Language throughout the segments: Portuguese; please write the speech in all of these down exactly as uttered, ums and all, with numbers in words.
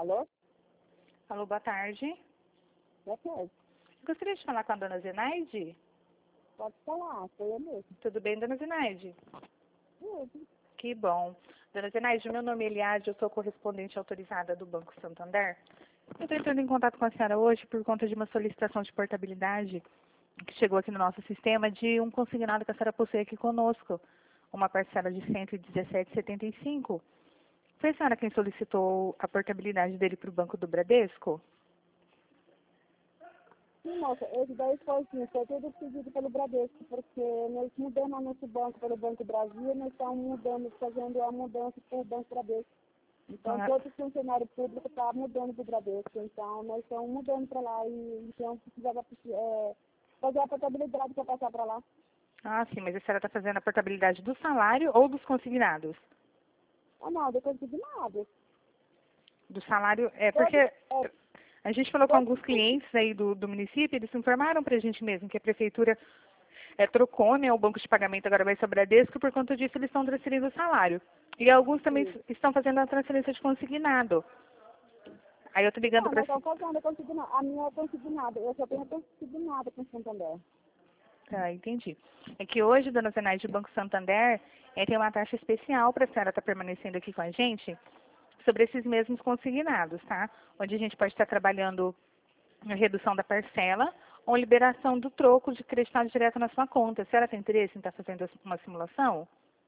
Alô? Alô, boa tarde. Boa tarde. Gostaria de falar com a dona Zenaide? Pode falar, sou eu mesmo. Tudo bem, dona Zenaide? Tudo. Que bom. Dona Zenaide, meu nome é Eliade, eu sou correspondente autorizada do Banco Santander. Eu estou entrando em contato com a senhora hoje por conta de uma solicitação de portabilidade que chegou aqui no nosso sistema de um consignado que a senhora possui aqui conosco, uma parcela de cento e dezessete reais e setenta e cinco centavos. Foi a senhora quem solicitou a portabilidade dele para o Banco do Bradesco? Sim, moça, esse daí foi sim, foi tudo pedido pelo Bradesco, porque nós mudamos o nosso banco para o Banco Brasil, nós estamos mudando, fazendo a mudança para o Banco Bradesco. Então, Ah, todo funcionário público está mudando para o Bradesco. Então, nós estamos mudando para lá e então precisava é, fazer a portabilidade para passar para lá. ah, sim, mas a senhora está fazendo a portabilidade do salário ou dos consignados? Ah, não, depois de nada. Do salário, é Todo, porque é, a gente falou com todo, alguns clientes aí do, do município, eles informaram para a gente mesmo que a prefeitura é, trocou, né, o banco de pagamento agora vai ser o Bradesco, por conta disso eles estão transferindo o salário. E alguns também sim. estão fazendo a transferência de consignado. Aí eu tô ligando Não, para... nós estamos fazendo a consignada. A minha é consignada. Eu só tenho consignada com o Santander. Tá, entendi. É que hoje, dona Zenaide, o Banco Santander é, tem uma taxa especial para a senhora estar permanecendo aqui com a gente sobre esses mesmos consignados, tá? Onde a gente pode estar trabalhando a redução da parcela ou liberação do troco de creditado direto na sua conta. A senhora tem interesse em estar fazendo uma simulação?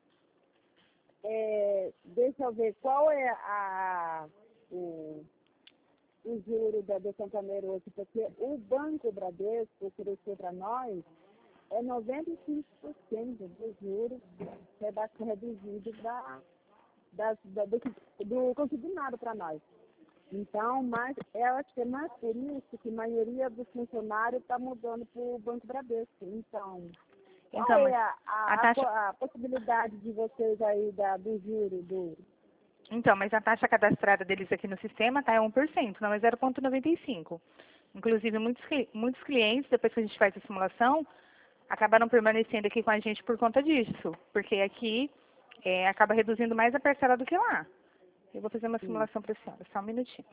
É, deixa eu ver qual é a, o, o juro da do Santander hoje, porque o Banco Bradesco ofereceu para nós é noventa e cinco por cento do juros rebaixo reduzido da, das, da, do, do consignado para nós. Então, mas eu acho que é mais por isso que a maioria dos funcionários está mudando para o Banco Bradesco. Então, qual Então, é mas a, a a, taxa, a, a possibilidade de vocês aí da, do juro do. então, mas a taxa cadastrada deles aqui no sistema tá é um por cento, não é zero vírgula noventa e cinco. Inclusive, muitos, cli- muitos clientes, depois que a gente faz a simulação, acabaram permanecendo aqui com a gente por conta disso, porque aqui é, acaba reduzindo mais a parcela do que lá. Eu vou fazer uma Sim. simulação para a senhora, só um minutinho.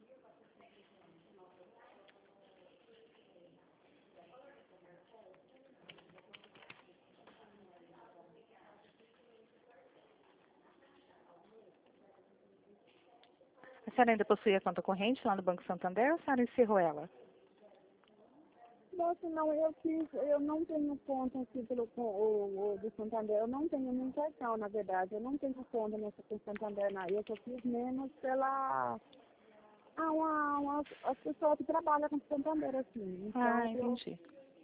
A senhora ainda possui a conta corrente lá no Banco Santander ou a senhora encerrou ela? Nossa, não, eu fiz, eu não tenho conta aqui pelo com- o, o do Santander, eu não tenho nem cartão, na verdade, eu não tenho conta nessa com o Santander, não. Eu só fiz menos pela. Ah, uma, uma, as pessoas que trabalham com o Santander, assim. Ah, Então, eu. entendi.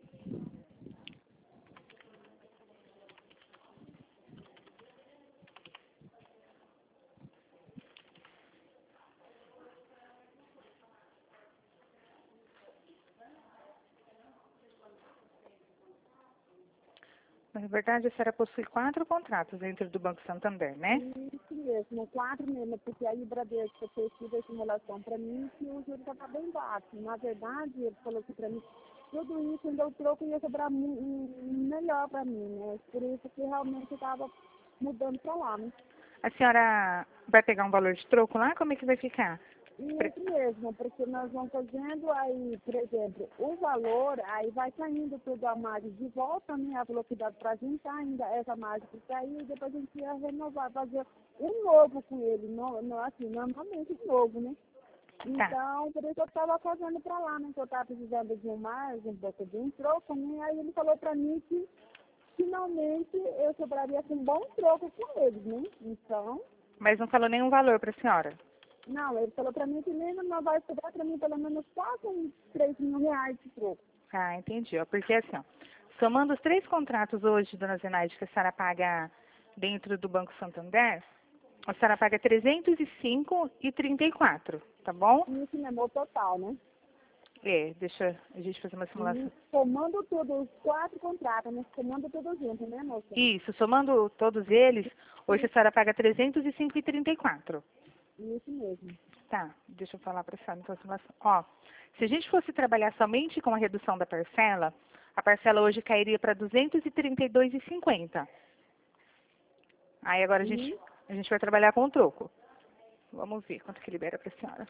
Na verdade, a senhora possui quatro contratos dentro do Banco Santander, né? Isso mesmo, quatro mesmo, porque aí o Bradesco fez toda a simulação para mim que o juro estava bem baixo. Na verdade, ele falou que para mim, tudo isso ainda o troco ia sobrar mu- um- melhor para mim, né? Por isso que realmente estava mudando para lá, né? A senhora vai pegar um valor de troco lá? Como é que vai ficar? Pre- Isso mesmo, porque nós vamos fazendo aí, por exemplo, o valor, aí vai caindo tudo a margem de volta, né? A velocidade para a gente ainda, essa margem que caiu, e depois a gente ia renovar, fazer um novo com ele, no, no, assim, normalmente um novo, né? Tá. Então, por isso eu estava fazendo para lá, né? Que eu estava precisando de um mais, um pouco de um troco, né? Aí ele falou para mim que finalmente eu sobraria com um bom troco com eles, né? Então, Mas não falou nenhum valor para a senhora? não, ele falou para mim que nem não vai sobrar para mim pelo menos quase uns três mil reais de troco. Ah, entendi. Ó. Porque assim, ó, somando os três contratos hoje, dona Zenaide, que a senhora paga dentro do Banco Santander, a senhora paga trezentos e cinco e trinta e quatro, tá bom? E isso é o total, né? É, deixa a gente fazer uma simulação. E somando tudo, os quatro contratos, né? Somando tudo junto, né, moça? Isso, somando todos eles, hoje a senhora paga trezentos e cinco e trinta e quatro. Isso mesmo. Tá, deixa eu falar para a senhora então a simulação. Ó, se a gente fosse trabalhar somente com a redução da parcela, a parcela hoje cairia para duzentos e trinta e dois e cinquenta. Aí agora a gente, E a gente vai trabalhar com o troco. Vamos ver quanto que libera para a senhora.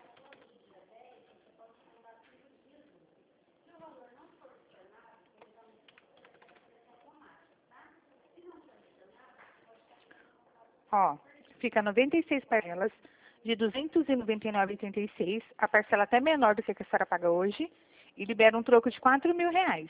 Ó, fica noventa e seis parcelas de duzentos e noventa e nove reais e oitenta e seis centavos, a parcela até menor do que a que a senhora paga hoje, e libera um troco de quatro mil reais.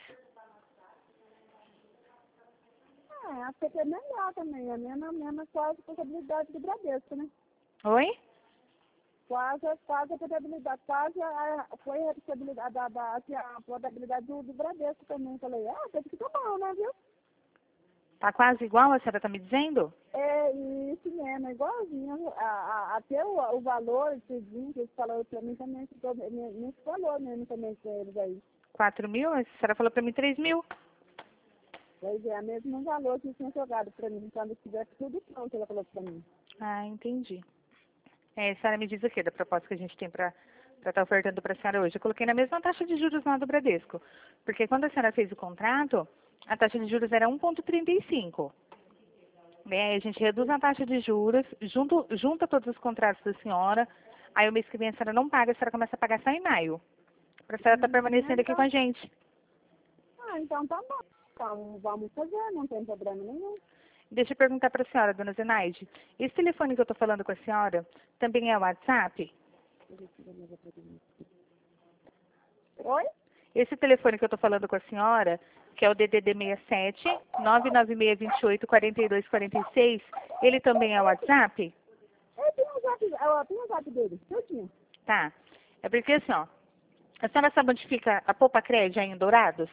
É, acho que é melhor também, é a mesma, mesma quase possibilidade do Bradesco, né? Oi? Quase, quase a portabilidade, quase a, foi a possibilidade da, da, assim, a portabilidade do, do Bradesco também. Falei, ah, tem que ficar bom, né, viu? Tá quase igual a senhora tá me dizendo? É isso mesmo, é igualzinho. A, a, até o, o valor, tudinho, que eles falaram pra mim também, ficou nesse valor mesmo também com eles aí. quatro mil? A senhora falou pra mim três mil. Pois é, mesmo valor que tinha jogado pra mim, quando estiver tudo pronto, ela falou pra mim. Ah, entendi. É, a senhora me diz o quê da proposta que a gente tem para estar ofertando para a senhora hoje? Eu coloquei na mesma taxa de juros lá do Bradesco. Porque quando a senhora fez o contrato, a taxa de juros era um vírgula trinta e cinco. Né? Aí a gente reduz a taxa de juros, junto, junta todos os contratos da senhora, aí o mês que vem a senhora não paga, a senhora começa a pagar só em maio. Para a senhora estar permanecendo aqui com a gente. Ah, então tá bom. Então vamos fazer, não tem problema nenhum. Deixa eu perguntar para a senhora, dona Zenaide. Esse telefone que eu estou falando com a senhora também é o WhatsApp? Oi? Esse telefone que eu estou falando com a senhora, que é o D D D seis sete, nove nove seis dois oito, quatro dois quatro seis, ele também é o WhatsApp? Eu tenho o zap, eu tenho o zap dele, eu tinha. Tá. É porque assim, ó, a senhora sabe onde fica a Poupa Crédito aí em Dourados?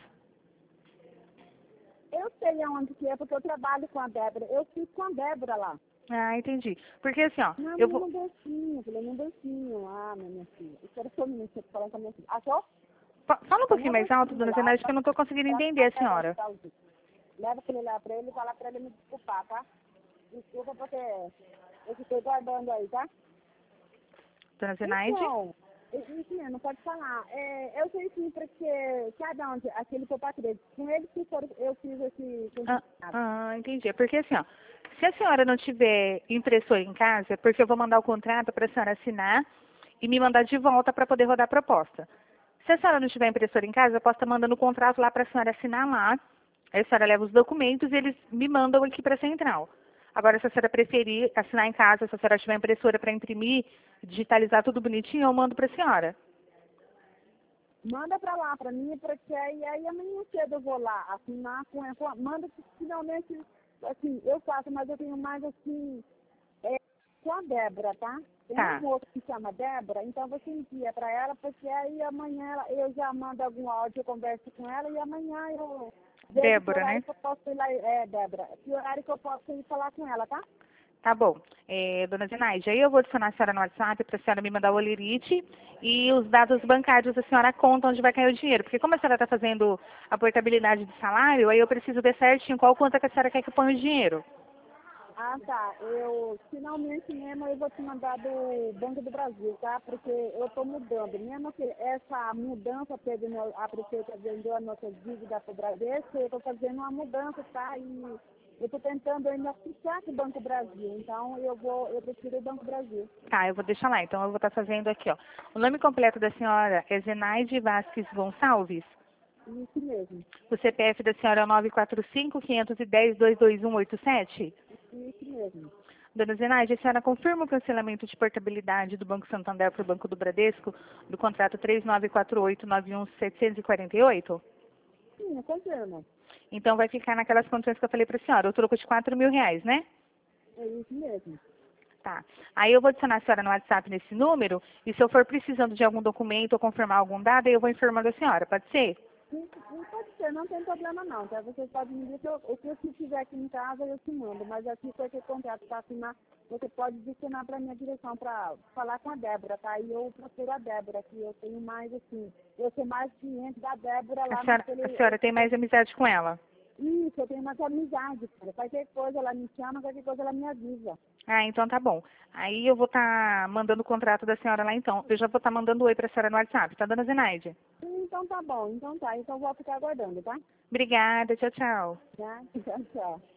Eu sei aonde que é, porque eu trabalho com a Débora. Eu fiz com a Débora lá. Ah, entendi. Porque assim, ó, Não, eu menina, vou... um docinho, falei, um docinho. Ah, minha filha. Eu quero só um minuto, eu falando com a minha filha. Achou? fa- Fala um Tem um pouquinho mais alto, docinho dona lá, Zenaide, que tá? eu não estou conseguindo Pra entender a ficar senhora. saúde. Leva aquele lá pra ele e fala pra ele me desculpar, tá? Desculpa porque eu fiquei guardando aí, tá? Dona Zenaide? Então, isso mesmo, pode falar. É, eu sei sim, porque cada onde, aquele que eu passei, com ele que foram, eu fiz esse Ah, contrato. ah, entendi. É porque assim, ó, se a senhora não tiver impressora em casa, é porque eu vou mandar o contrato para a senhora assinar e me mandar de volta para poder rodar a proposta. Se a senhora não tiver impressora em casa, eu posso estar mandando o contrato lá para a senhora assinar lá. Aí a senhora leva os documentos e eles me mandam aqui para a central. Agora, se a senhora preferir assinar em casa, se a senhora tiver impressora para imprimir, digitalizar tudo bonitinho, eu mando para a senhora. Manda pra lá pra mim, porque aí, aí amanhã cedo eu vou lá assinar com ela. Manda que finalmente, assim, eu faço, mas eu tenho mais assim, é, com a Débora, tá? Tem uma Tá, moça que chama Débora, então você envia pra ela, porque aí amanhã ela- eu já mando algum áudio, eu converso com ela e amanhã eu vejo que Débora, horário né? que eu posso ir lá, é, Débora, que horário que eu posso ir falar com ela, tá? Tá bom. É, dona Zenaide, aí eu vou adicionar a senhora no WhatsApp para a senhora me mandar o olerite e os dados bancários da senhora, a conta onde vai cair o dinheiro. Porque como a senhora está fazendo a portabilidade de salário, aí eu preciso ver certinho qual conta que a senhora quer que eu ponha o dinheiro. Ah, tá. Eu, finalmente mesmo, eu vou te mandar do Banco do Brasil, tá? Porque eu estou mudando. Mesmo que essa mudança teve, no- a prefeita vendeu a nossa dívida para o Bradesco, eu estou fazendo uma mudança, tá? E eu estou tentando ainda ficar com o Banco Brasil. Então, eu vou, eu prefiro o Banco Brasil. Tá, eu vou deixar lá. Então eu vou estar fazendo aqui, ó. O nome completo da senhora é Zenaide Vasques Gonçalves. Isso mesmo. O C P F da senhora é o nove quatro cinco, quinhentos e dez, dois dois um oito sete. Isso mesmo. Dona Zenaide, a senhora confirma o cancelamento de portabilidade do Banco Santander para o Banco do Bradesco do contrato três nove quatro oito nove um sete quatro oito? Sim, eu confirmo. Então vai ficar naquelas condições que eu falei para a senhora, o troco de quatro mil reais, né? É isso mesmo. Tá. Aí eu vou adicionar a senhora no WhatsApp nesse número, e se eu for precisando de algum documento ou confirmar algum dado, aí eu vou informando a senhora, pode ser? Sim, sim, pode ser, não tem problema não, tá? Você pode me dizer que eu, o que eu tiver aqui em casa eu te mando, mas aqui foi aquele contrato para assinar, você pode direcionar para minha direção para falar com a Débora, tá? E eu procuro a Débora, que eu tenho mais assim, eu sou mais cliente da Débora A lá senhora, naquele. a senhora tem mais amizade com ela? Isso, eu tenho mais amizade, cara. Qualquer coisa ela me chama, qualquer coisa ela me avisa. Ah, então tá bom. Aí eu vou estar mandando o contrato da senhora lá então. Eu já vou estar mandando oi para a senhora no WhatsApp, tá, dona Zenaide? Então tá bom, então tá, então eu vou ficar aguardando, tá? Obrigada, tchau, tchau. Tá? Tchau, tchau.